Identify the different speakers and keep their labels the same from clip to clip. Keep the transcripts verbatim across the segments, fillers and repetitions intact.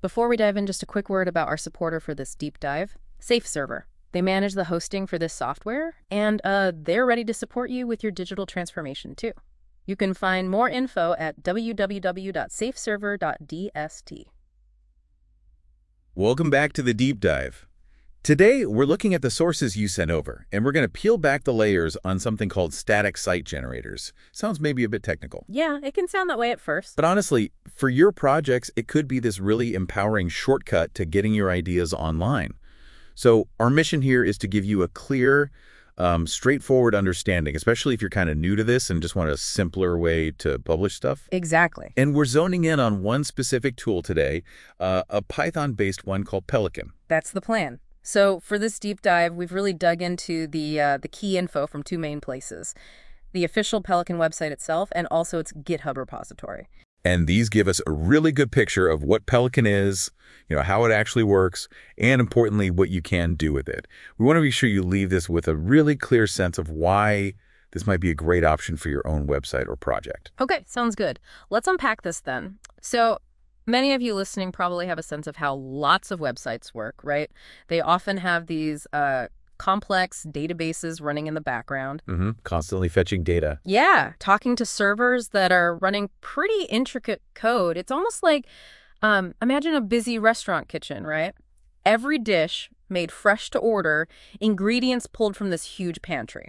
Speaker 1: Before we dive in, just a quick word about our supporter for this deep dive, SafeServer. They manage the hosting for this software, and uh, they're ready to support you with your digital transformation, too. You can find more info at w w w dot safe server dot d s t.
Speaker 2: Welcome back to the deep dive. Today, we're looking at the sources you sent over, and we're going to peel back the layers on something called static site generators. Sounds maybe a bit technical.
Speaker 1: Yeah, it can sound that way at first.
Speaker 2: But honestly, for your projects, it could be this really empowering shortcut to getting your ideas online. So our mission here is to give you a clear, um, straightforward understanding, especially if you're kind of new to this and just want a simpler way to publish stuff.
Speaker 1: Exactly.
Speaker 2: And we're zoning in on one specific tool today, uh, a Python-based one called Pelican.
Speaker 1: That's the plan. So for this deep dive, we've really dug into the uh, the key info from two main places, the official Pelican website itself and also its GitHub repository.
Speaker 2: And these give us a really good picture of what Pelican is, you know, how it actually works, and importantly, what you can do with it. We want to be sure you leave this with a really clear sense of why this might be a great option for your own website or project.
Speaker 1: Okay, sounds good. Let's unpack this then. So many of you listening probably have a sense of how lots of websites work, right? They often have these uh, complex databases running in the background.
Speaker 2: Mm-hmm. Constantly fetching data.
Speaker 1: Yeah, talking to servers that are running pretty intricate code. It's almost like, um, imagine a busy restaurant kitchen, right? Every dish made fresh to order, ingredients pulled from this huge pantry.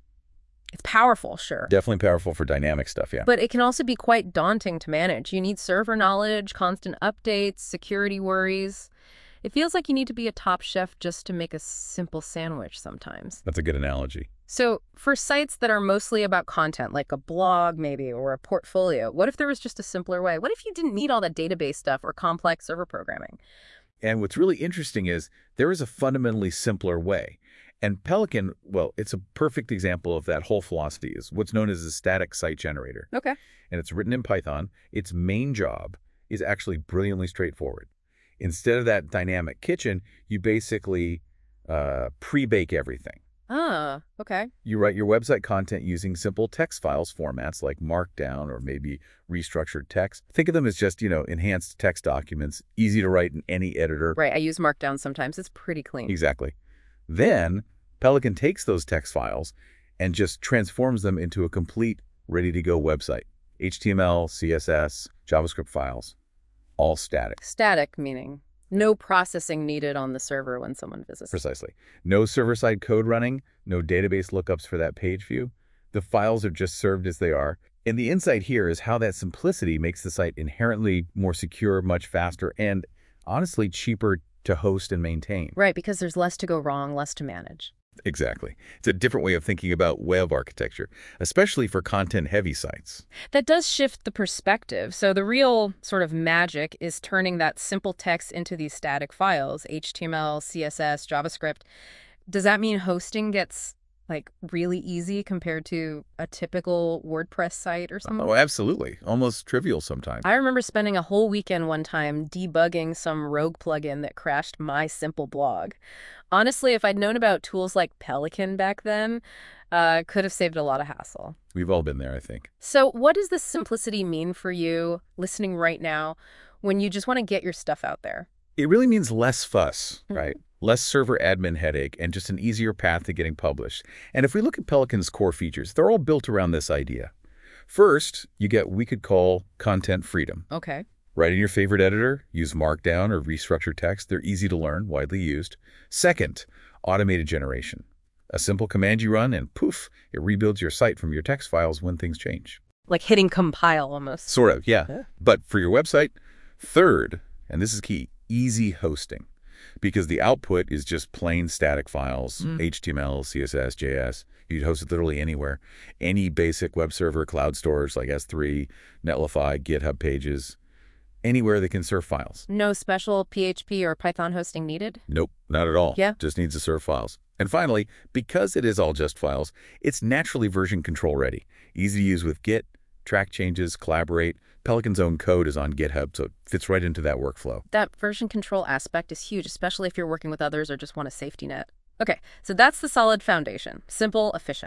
Speaker 1: It's powerful, sure.
Speaker 2: Definitely powerful for dynamic stuff, yeah.
Speaker 1: But it can also be quite daunting to manage. You need server knowledge, constant updates, security worries. It feels like you need to be a top chef just to make a simple sandwich sometimes.
Speaker 2: That's a good analogy.
Speaker 1: So for sites that are mostly about content, like a blog maybe, or a portfolio, what if there was just a simpler way? What if you didn't need all that database stuff or complex server programming?
Speaker 2: And what's really interesting is there is a fundamentally simpler way. And Pelican, well, it's a perfect example of that whole philosophy. Is what's known as a static site generator.
Speaker 1: Okay.
Speaker 2: And it's written in Python. Its main job is actually brilliantly straightforward. Instead of that dynamic kitchen, you basically uh, pre-bake everything.
Speaker 1: Ah, okay.
Speaker 2: You write your website content using simple text files formats like Markdown or maybe restructured text. Think of them as just, you know, enhanced text documents, easy to write in any editor.
Speaker 1: Right, I use Markdown sometimes. It's pretty clean.
Speaker 2: Exactly. Then Pelican takes those text files and just transforms them into a complete, ready-to-go website. H T M L, C S S, JavaScript files, all static.
Speaker 1: Static meaning no processing needed on the server when someone visits.
Speaker 2: Precisely. No server-side code running, no database lookups for that page view. The files are just served as they are. And the insight here is how that simplicity makes the site inherently more secure, much faster, and honestly cheaper to host and maintain.
Speaker 1: Right, because there's less to go wrong, less to manage.
Speaker 2: Exactly. It's a different way of thinking about web architecture, especially for content-heavy sites.
Speaker 1: That does shift the perspective. So the real sort of magic is turning that simple text into these static files, H T M L, C S S, JavaScript. Does that mean hosting gets like really easy compared to a typical WordPress site or something?
Speaker 2: Oh, absolutely. Almost trivial sometimes.
Speaker 1: I remember spending a whole weekend one time debugging some rogue plugin that crashed my simple blog. Honestly, if I'd known about tools like Pelican back then, uh, could have saved a lot of hassle.
Speaker 2: We've all been there, I think.
Speaker 1: So what does this simplicity mean for you listening right now when you just want to get your stuff out there?
Speaker 2: It really means less fuss, right? Less server admin headache and just an easier path to getting published. And if we look at Pelican's core features, they're all built around this idea. First, you get what we could call content freedom.
Speaker 1: Okay.
Speaker 2: Write in your favorite editor, use Markdown or restructured text. They're easy to learn, widely used. Second, automated generation. A simple command you run and poof, it rebuilds your site from your text files when things change.
Speaker 1: Like hitting compile almost.
Speaker 2: Sort of, yeah.
Speaker 1: Yeah.
Speaker 2: But for your website, third, and this is key, easy hosting. Because the output is just plain static files,
Speaker 1: Mm.
Speaker 2: H T M L, C S S, J S. You'd host it literally anywhere. Any basic web server cloud storage like S three, Netlify, GitHub pages, anywhere that can serve files.
Speaker 1: No special P H P or Python hosting needed?
Speaker 2: Nope, not at all.
Speaker 1: Yeah.
Speaker 2: Just needs to serve files. And finally, because it is all just files, it's naturally version control ready. Easy to use with Git, track changes, collaborate. Pelican's own code is on GitHub, so it fits right into that workflow.
Speaker 1: That version control aspect is huge, especially if you're working with others or just want a safety net. Okay, so that's the solid foundation. Simple, efficient.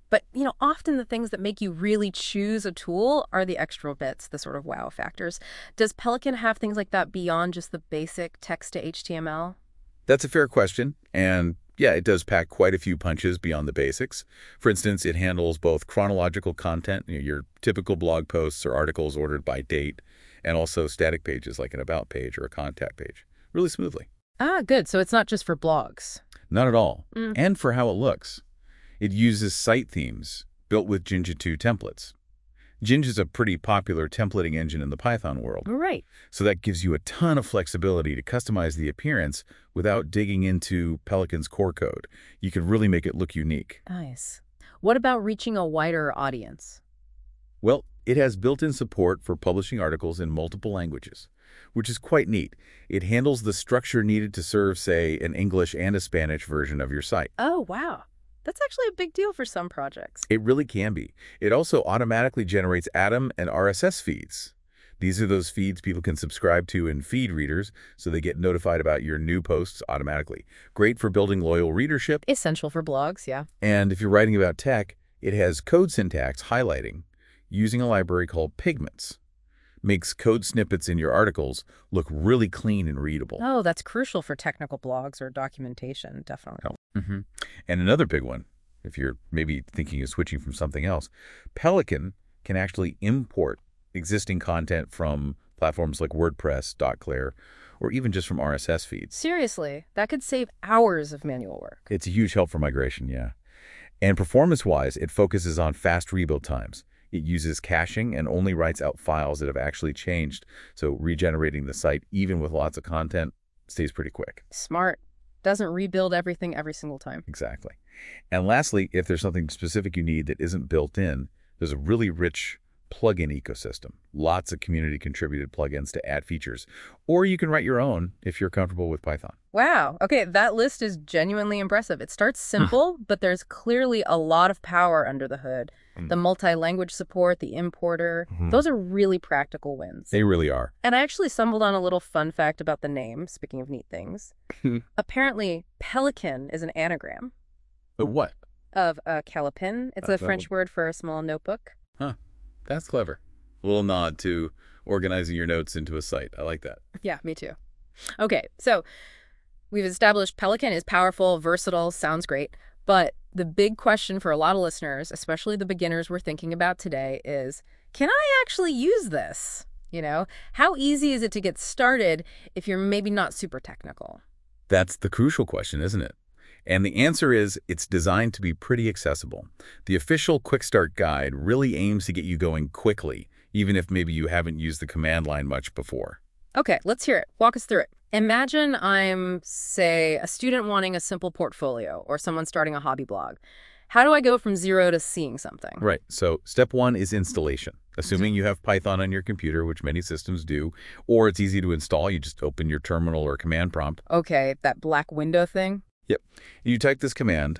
Speaker 1: But, you know, often the things that make you really choose a tool are the extra bits, the sort of wow factors. Does Pelican have things like that beyond just the basic text to H T M L?
Speaker 2: That's a fair question, and yeah, it does pack quite a few punches beyond the basics. For instance, it handles both chronological content, you know, your typical blog posts or articles ordered by date, and also static pages like an about page or a contact page, really smoothly.
Speaker 1: Ah, good. So it's not just for blogs.
Speaker 2: Not at all.
Speaker 1: Mm.
Speaker 2: And for how it looks. It uses site themes built with Jinja two templates. Jinja is a pretty popular templating engine in the Python world.
Speaker 1: Right.
Speaker 2: So that gives you a ton of flexibility to customize the appearance without digging into Pelican's core code. You can really make it look unique.
Speaker 1: Nice. What about reaching a wider audience?
Speaker 2: Well, it has built-in support for publishing articles in multiple languages, which is quite neat. It handles the structure needed to serve, say, an English and a Spanish version of your site.
Speaker 1: Oh, wow. That's actually a big deal for some projects.
Speaker 2: It really can be. It also automatically generates Atom and R S S feeds. These are those feeds people can subscribe to in feed readers, so they get notified about your new posts automatically. Great for building loyal readership.
Speaker 1: Essential for blogs, yeah.
Speaker 2: And if you're writing about tech, it has code syntax highlighting using a library called Pigments. Makes code snippets in your articles look really clean and readable.
Speaker 1: Oh, that's crucial for technical blogs or documentation, definitely.
Speaker 2: Oh. Mm-hmm. And another big one, if you're maybe thinking of switching from something else, Pelican can actually import existing content from platforms like WordPress, Dotclair, or even just from R S S feeds.
Speaker 1: Seriously, that could save hours of manual work.
Speaker 2: It's a huge help for migration, yeah. And performance-wise, it focuses on fast rebuild times. It uses caching and only writes out files that have actually changed, so regenerating the site, even with lots of content, stays pretty quick.
Speaker 1: Smart. Doesn't rebuild everything every single time.
Speaker 2: Exactly. And lastly, if there's something specific you need that isn't built in, there's a really rich plugin ecosystem. Lots of community-contributed plugins to add features. Or you can write your own if you're comfortable with Python.
Speaker 1: Wow. Okay, that list is genuinely impressive. It starts simple, but there's clearly a lot of power under the hood.
Speaker 2: Mm.
Speaker 1: The multi-language support, the importer,
Speaker 2: Mm-hmm.
Speaker 1: those are really practical wins.
Speaker 2: They really are.
Speaker 1: And I actually stumbled on a little fun fact about the name, speaking of neat things. Apparently, Pelican is an anagram
Speaker 2: But what?
Speaker 1: of a calepin. It's
Speaker 2: Uh,
Speaker 1: a
Speaker 2: that
Speaker 1: French word for a small notebook.
Speaker 2: That's clever. A little nod to organizing your notes into a site. I like that.
Speaker 1: Yeah, me too. Okay, so we've established Pelican is powerful, versatile, sounds great. But the big question for a lot of listeners, especially the beginners we're thinking about today, is, can I actually use this? You know, how easy is it to get started if you're maybe not super technical?
Speaker 2: That's the crucial question, isn't it? And the answer is it's designed to be pretty accessible. The official Quick Start Guide really aims to get you going quickly, even if maybe you haven't used the command line much before.
Speaker 1: Okay, let's hear it. Walk us through it. Imagine I'm, say, a student wanting a simple portfolio or someone starting a hobby blog. How do I go from zero to seeing something?
Speaker 2: Right. So step one is installation. Assuming you have Python on your computer, which many systems do, or it's easy to install, you just open your terminal or command prompt.
Speaker 1: Okay, that black window thing?
Speaker 2: Yep. You type this command,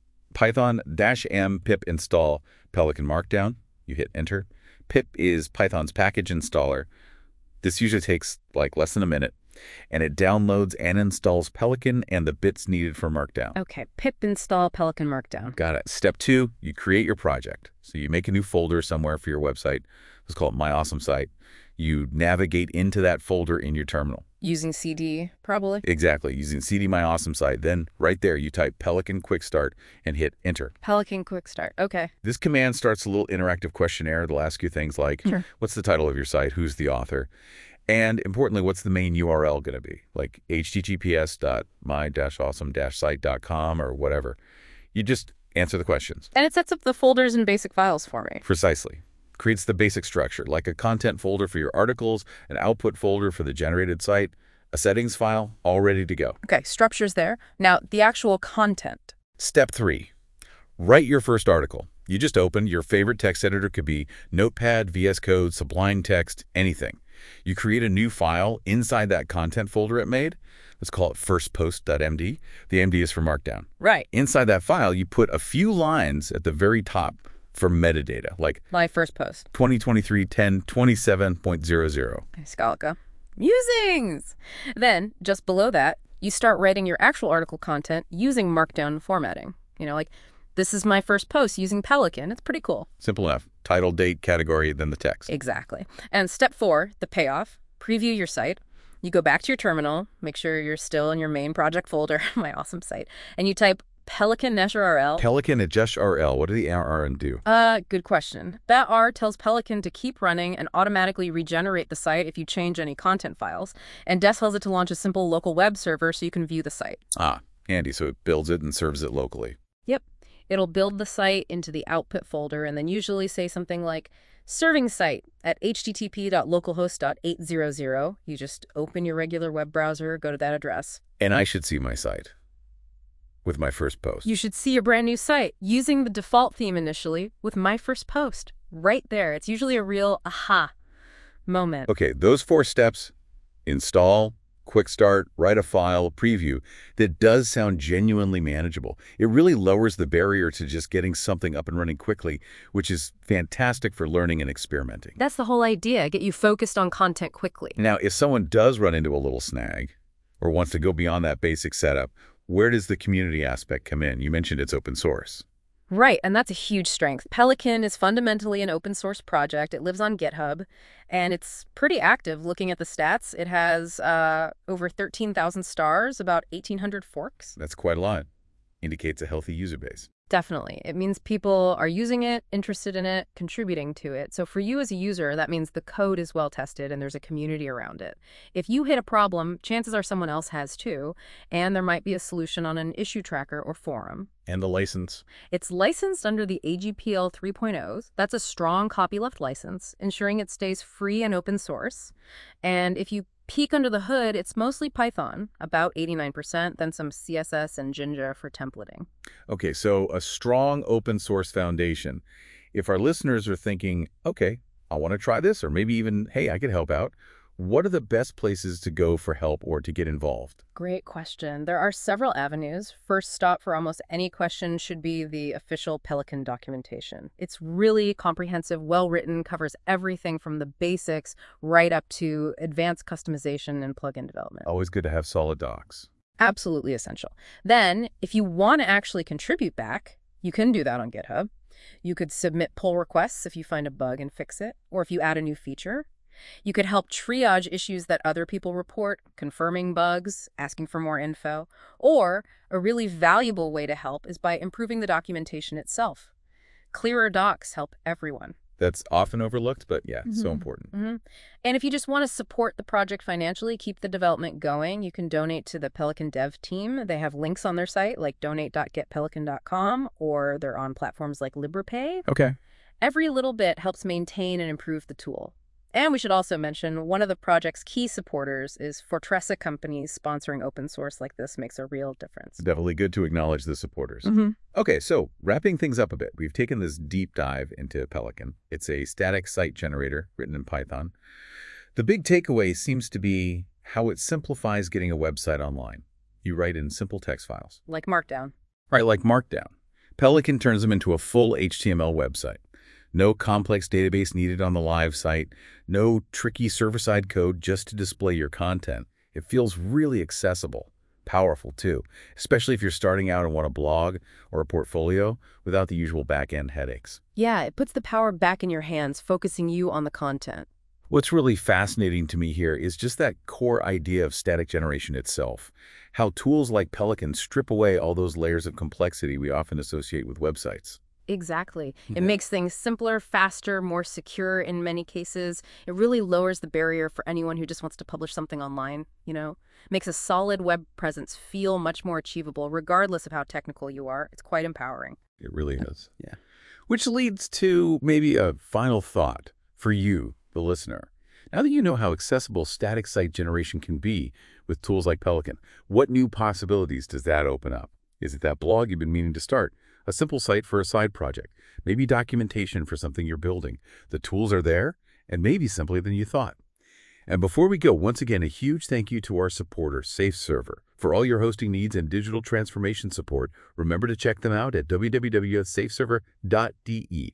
Speaker 2: python-m pip install Pelican Markdown. You hit enter. Pip is Python's package installer. This usually takes like less than a minute, and it downloads and installs Pelican and the bits needed for Markdown.
Speaker 1: Okay, pip install Pelican Markdown.
Speaker 2: Got it. Step two, you create your project. So you make a new folder somewhere for your website. Let's call it My Awesome Site. You navigate into that folder in your terminal.
Speaker 1: Using C D, probably?
Speaker 2: Exactly, using C D My Awesome Site. Then right there, you type Pelican Quick Start and hit enter.
Speaker 1: Pelican Quick Start. Okay.
Speaker 2: This command starts a little interactive questionnaire that'll ask you things like,
Speaker 1: Sure.
Speaker 2: What's the title of your site? Who's the author? And importantly, what's the main U R L going to be? Like h t t p s dot my dash awesome dash site dot com or whatever. You just answer the questions.
Speaker 1: And it sets up the folders and basic files for me.
Speaker 2: Precisely. Creates the basic structure, like a content folder for your articles, an output folder for the generated site, a settings file, all ready to go.
Speaker 1: Okay, structure's there. Now, the actual content.
Speaker 2: Step three, write your first article. You just open your favorite text editor, could be Notepad, V S Code, Sublime Text, anything. You create a new file inside that content folder it made. Let's call it firstpost.md. The M D is for Markdown.
Speaker 1: Right.
Speaker 2: Inside that file, you put a few lines at the very top for metadata, like
Speaker 1: My first post.
Speaker 2: twenty twenty-three ten twenty-seven point zero zero.
Speaker 1: Scalica. Musings! Then, just below that, you start writing your actual article content using Markdown formatting. You know, like This is my first post using Pelican. It's pretty cool.
Speaker 2: Simple enough. Title, date, category, then the text.
Speaker 1: Exactly. And step four, the payoff, preview your site. You go back to your terminal, make sure you're still in your main project folder, my awesome site, and you type Pelican Nesh U R L.
Speaker 2: Pelican Nesh U R L. What do the R R do?
Speaker 1: Uh, good question. That R tells Pelican to keep running and automatically regenerate the site if you change any content files. And Des tells it to launch a simple local web server so you can view the site.
Speaker 2: Ah, handy. So it builds it and serves it locally.
Speaker 1: Yep. It'll build the site into the output folder and then usually say something like, serving site at h t t p dot localhost dot eight hundred. You just open your regular web browser, go to that address.
Speaker 2: And I should see my site with my first post.
Speaker 1: You should see your brand new site using the default theme initially with my first post. Right there. It's usually a real aha moment.
Speaker 2: Okay, those four steps, install, quick start, write a file, preview, that does sound genuinely manageable. It really lowers the barrier to just getting something up and running quickly, which is fantastic for learning and experimenting.
Speaker 1: That's the whole idea, get you focused on content quickly.
Speaker 2: Now, if someone does run into a little snag or wants to go beyond that basic setup, where does the community aspect come in? You mentioned it's open source.
Speaker 1: Right, and that's a huge strength. Pelican is fundamentally an open source project. It lives on GitHub, and it's pretty active. Looking at the stats, it has uh, over thirteen thousand stars, about eighteen hundred forks.
Speaker 2: That's quite a lot. Indicates a healthy user base.
Speaker 1: Definitely. It means people are using it, interested in it, contributing to it. So for you as a user, that means the code is well tested and there's a community around it. If you hit a problem, chances are someone else has too, and there might be a solution on an issue tracker or forum.
Speaker 2: And the license?
Speaker 1: It's licensed under the A G P L three point oh. That's a strong copyleft license, ensuring it stays free and open source. And if you peek under the hood, it's mostly Python, about eighty-nine percent, then some C S S and Jinja for templating.
Speaker 2: Okay, so a strong open source foundation. If our listeners are thinking, okay, I want to try this, or maybe even, hey, I could help out, what are the best places to go for help or to get involved?
Speaker 1: Great question. There are several avenues. First stop for almost any question should be the official Pelican documentation. It's really comprehensive, well-written, covers everything from the basics right up to advanced customization and plugin development.
Speaker 2: Always good to have solid docs.
Speaker 1: Absolutely essential. Then, if you want to actually contribute back, you can do that on GitHub. You could submit pull requests if you find a bug and fix it, or if you add a new feature. You could help triage issues that other people report, confirming bugs, asking for more info. Or a really valuable way to help is by improving the documentation itself. Clearer docs help everyone.
Speaker 2: That's often overlooked, but yeah,
Speaker 1: Mm-hmm.
Speaker 2: so important.
Speaker 1: Mm-hmm. And if you just want to support the project financially, keep the development going, you can donate to the Pelican dev team. They have links on their site like donate dot get pelican dot com, or they're on platforms like LibrePay.
Speaker 2: Okay.
Speaker 1: Every little bit helps maintain and improve the tool. And we should also mention one of the project's key supporters is Fortressa companies. Sponsoring open source like this makes a real difference.
Speaker 2: Definitely good to acknowledge the supporters.
Speaker 1: Mm-hmm.
Speaker 2: Okay, so wrapping things up a bit, we've taken this deep dive into Pelican. It's a static site generator written in Python. The big takeaway seems to be how it simplifies getting a website online. You write in simple text files.
Speaker 1: Like Markdown.
Speaker 2: Right, like Markdown. Pelican turns them into a full H T M L website. No complex database needed on the live site. No tricky server-side code just to display your content. It feels really accessible, powerful too, especially if you're starting out and want a blog or a portfolio without the usual back-end headaches.
Speaker 1: Yeah, it puts the power back in your hands, focusing you on the content.
Speaker 2: What's really fascinating to me here is just that core idea of static generation itself. How tools like Pelican strip away all those layers of complexity we often associate with websites.
Speaker 1: Exactly.
Speaker 2: Yeah.
Speaker 1: It makes things simpler, faster, more secure in many cases. It really lowers the barrier for anyone who just wants to publish something online, you know? Makes a solid web presence feel much more achievable, regardless of how technical you are. It's quite empowering.
Speaker 2: It really is. Yeah. Which leads to maybe a final thought for you, the listener. Now that you know how accessible static site generation can be with tools like Pelican, what new possibilities does that open up? Is it that blog you've been meaning to start? A simple site for a side project, maybe documentation for something you're building. The tools are there, and maybe simpler than you thought. And before we go, once again, a huge thank you to our supporter, SafeServer. For all your hosting needs and digital transformation support, remember to check them out at w w w dot safe server dot d e.